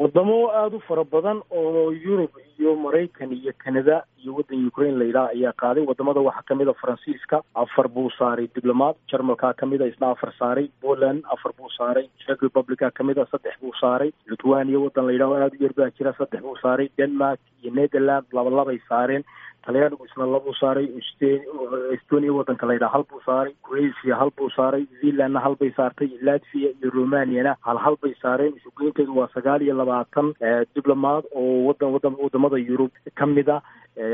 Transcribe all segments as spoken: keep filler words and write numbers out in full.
wadamo aada u fara badan oo Yurub iyo Mareykan iyo Canada iyo wadan Ukraine layidhaah ayaa qaaday. wadamada waxaa kamid a Faransiiska afar buu saaray diblomaad, Jarmalka kamid a isna afar saaray, Poland afar buu saaray, Czech Republica kamid a saddex buu saaray, Lithuania wadan layidhaah aada u yar baa jira saddex buu saaray, Denmark iyo Netherlands laba labay saareen, Talyaanigu isna laba buu saaray, Estonia wadanka layidhaah hal buu saaray, Croatia hal buu saaray, Zealandna hal bay saartay, Latvia iyo Romaniana hal hal bay saareen. isugeynteedu waa sagaal iyo labaatan diblomaad oo wadan wadan wadamada Yurub kamid a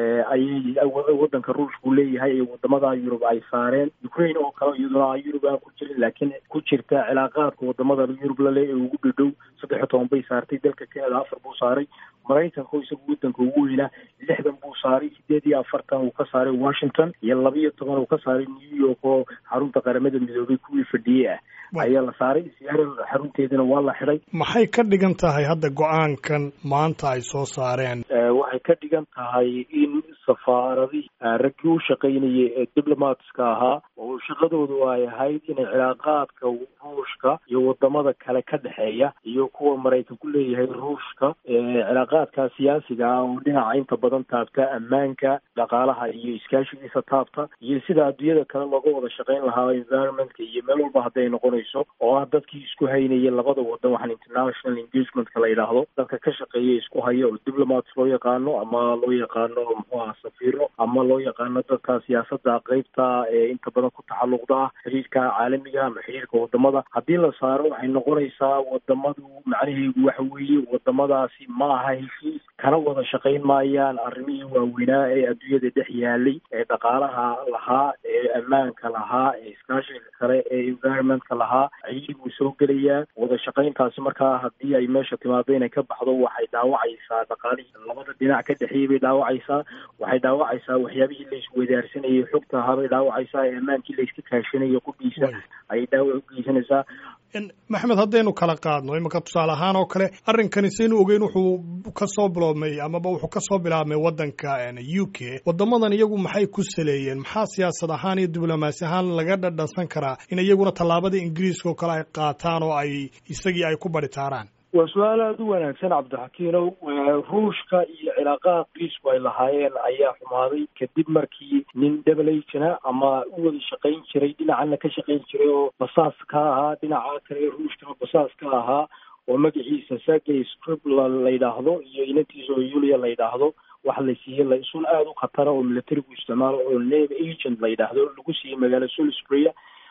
ayay wadanka Ruushku leeyahay ee wadamada Yurub ay saareen. Ukraine oo kale iyaduna Yurub aan ku jirin laakiin ku jirta cilaaqaadka wadamada Yurub la leeyahay ugu dhadhow saddex iyo toban bay saartay. dalka Canada afar buu saaray, Mareykanka isagu wadanka ugu weynaa lixdan buu saaray, sideed iyo afartan uu ka saaray Washington iyo laba iyo toban uu ka saaray New York oo xarunta qaramada midoobay kuwii fadhiyay ah ayaa la saaray. Seattle xarunteedina waa la xiray. maxay ka dhigan tahay hadda go-aankan maanta ay soo saareen? waxay ka dhigan tahay in safaaradii raggii u shaqaynayay ee diblomaatska ahaa oo shaqadoodu ay ahayd inay cilaaqaadka Ruushka iyo wadamada kale ka dhexeeya iyo kuwa Mareykan ku leeyahay Ruushka cilaaqaadka siyaasiga ah oo dhinaca inta badan taabta ammaanka, dhaqaalaha iyo iskaashigiisa taabta iyo sida adduunyada kale looga wada shaqayn lahaa environmentka iyo meel walba hadday noqonayso oo ah dadkii isku haynayay labada wadan waxaan international engagementka la yidhaahdo dadka ka shaqeeya isku haya oo diplomats loo yaqaano ama loo yaqaano muxuu aha safiiro ama loo yaqaano dadka siyaasadda qaybta ee inta badan ku taxalluqda ah xiriirka caalamiga ama xiriirka wadamada. haddii la saaro waxay noqonaysaa wadamadu macnaheedu waxa weeye wadamadaasi ma aha heshiis kana wada shaqayn maayaan arrimihii waaweynaa ee adduunyada dhex yaalay ee dhaqaalaha lahaa ee ammaanka lahaa ee iskaashiga kale ee environmentka lahaa ayay buu soo gelayaa. wada shaqayntaasi markaa haddii ay meesha timaado inay ka baxdo waxay dhaawacaysaa dhaqaalihii labada dhinac ka dhexeeyay bay dhaawacaysaa, waxay dhaawacaysaa waxyaabihii la isweydaarsanayay xogta ahaa bay dhaawacaysaa, ee ammaankii la iska kaashanayo qudhiisa ayay dhaawac u geysanaysaa. maxamed haddaynu kala qaadno iminka tusaale ahaan oo kale arrinkani saynu ogeyn wuxuu kasoo biloobmay amaba wuxuu kasoo bilaabmay wadanka U K. wadamadan iyagu maxay ku saleeyeen? maxaa siyaasad ahaan iyo diblomaasi ahaan laga dhadhansan karaa in iyaguna tallaabada ingiriiska oo kale ay qaataan oo ay isagii ay ku baritaaraan? waa su-aal aada u wanaagsan cabdixakiinow. ruushka iyo cilaaqaha ingiriisku ay lahaayeen ayaa xumaaday kadib markii nin double agena ama u wada shaqayn jiray dhinacana ka shaqayn jiray oo basaas ka ahaa dhinaca kale ruushkana basaas ka ahaa oo magaciisa Sergey Skripal la yidhaahdo iyo inantiisa oo Yulia la yidhaahdo waxa la siiyey laysun aada u khatara oo militarigu isticmaalo oo navy agent la yidhaahdo lagu siiyey magaalo Salisbury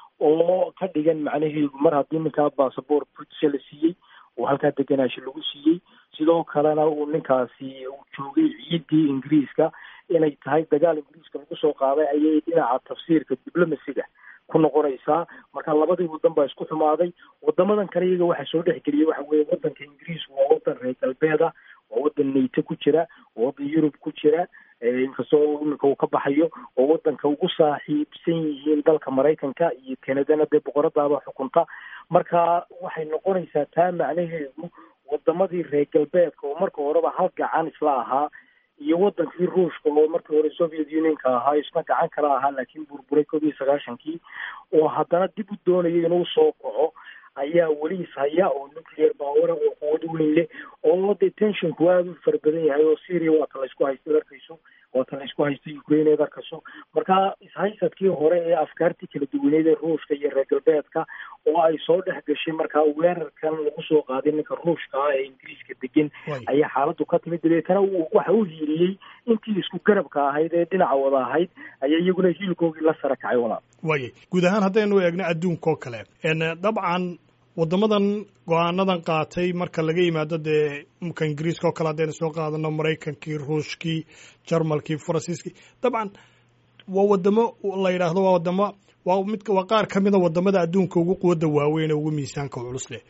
oo ka dhigan macnaheedu mar haddii ninkaa basaboor British la siiyey oo halkaa deganaashi lagu siiyey sidoo kalena uu ninkaasi uu joogay ciidii ingiriiska inay tahay dagaal ingiriiska lagu soo qaaday ayay dhinaca tafsiirka diblomasiga ku noqonaysaa. marka labadii wadan baa isku xumaaday. wadamadan kale iyaga waxa soo dhexgeliyay waxa weeye wadanka ingiriisku waa wadan reer galbeeda, waa wadan NATO ku jira, waa wadan Yurub ku jira inkastoo iminka uu ka baxayo oo wadanka ugu saaxiibsan yihiin dalka Mareykanka iyo Canadana dee boqoradaaba xukunta. marka waxay noqonaysaa taa macnaheedu wadamadii reer galbeedka oo marka horeba hal gacan isla ahaa iyo wadankii Ruushka oo markii hore Soviet Unionka ahaa isna gacan kala ahaa laakiin burburay koob iyo sagaashankii oo haddana dib u doonayay inuu soo kaco ayaa weli ishaya oo nuclear power oo quwad weyn leh oo dee tensionku aada u fara badan yahay oo Syria waa kala isku haysta arkayso oo kala isku haysta Ukraine arkayso. marka ishaysadkii hore ee afkaartii kala duwaneed ee Ruushka iyo reer galbeedka oo ay soo dhex gashay markaa weerarkan lagu soo qaaday ninka Ruushka ah ee Ingiriiska degan ayaa xaaladdu ka timid. dabeetana waxa uu hiiriyey intii isku garabka ahayd ee dhinaca wada ahayd ayaa iyaguna hiilkoogii la sara kacay walaa. waayay guud ahaan haddaynu eegno adduunka oo kale dabcan wadamadan go-aanadan qaatay marka laga yimaado dee imka ingiriiska oo kale haddaynu soo qaadano Mareykankii, Ruushkii, Jarmalkii, Faransiiskii, dabcan waa wadamo la yidhaahdo waa wadamo waa mid waa qaar ka mid a wadamada adduunka ugu quwadda waaweyn ee ugu miisaanka culus leh.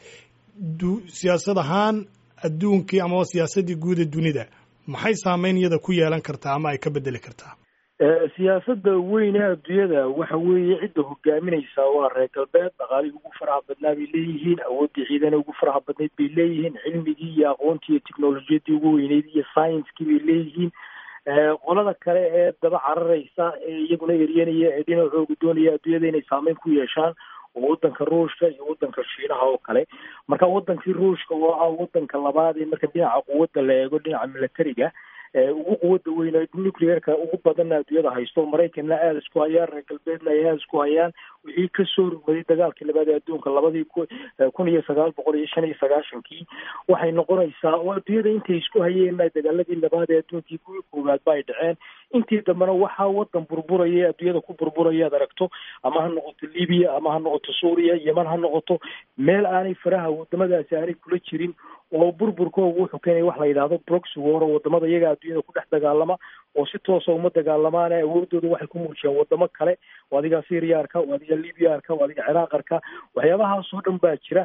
siyaasad ahaan adduunkii ama siyaasaddii guud ee dunida maxay saameyn iyada ku yeelan kartaa ama ay ka bedeli kartaa? siyaasadda weyn ee adduunyada waxa weeye cidda hogaaminaysa waa reer galbeed. dhaqaalihii ugu faraha badnaa bay leeyihiin, awooddii ciidana ugu faraha badnayd bay leeyihiin, cilmigii iyo aqoontii iyo teknolojiyadii ugu weyneyd iyo science-kii bay leeyihiin. qolada kale ee daba cararaysa ee iyaguna eryanaya ee dhinacooga doonaya adduunyada inay saameyn ku yeeshaan oo waddanka ruushka iyo waddanka shiinaha oo kale. marka waddankii ruushka oo ah waddanka labaad ee marka dhinaca quwadda la eego dhinaca militariga ugu quwadda weyn nuclearka ugu badanna adduunyada haysto, maraykanna aada isku hayaan, reer galbeedna ay aada isku hayaan wixii kasoo rugmaday dagaalkii labaad ee adduunka labadii kun iyo sagaal boqol iyo shan iyo sagaashankii. waxay noqonaysaa oo adduunyada intay isku hayeen dagaaladii labaad ee adduunkii kuwii koowaad ba ay dhaceen, intii dambena waxaa waddan burburaya adduunyada ku burburaya ad aragto, ama ha noqoto libiya ama ha noqoto suuriya, yeman ha noqoto, meel aanay faraha wadamadaasi aanay kula jirin oo burburkooga wuxuu keenaya wax la yidhaahdo proxy war oo wadamada iyaga adduunyada ku dhex dagaalama oo si toosa uma dagaalamaan awoodooda waxay ku muujiyaan wadamo kale, oo adiga syriya arka, oo adiga libya arka, oo adiga ciraaq arka, waxyaabahaasoo dhan baa jira.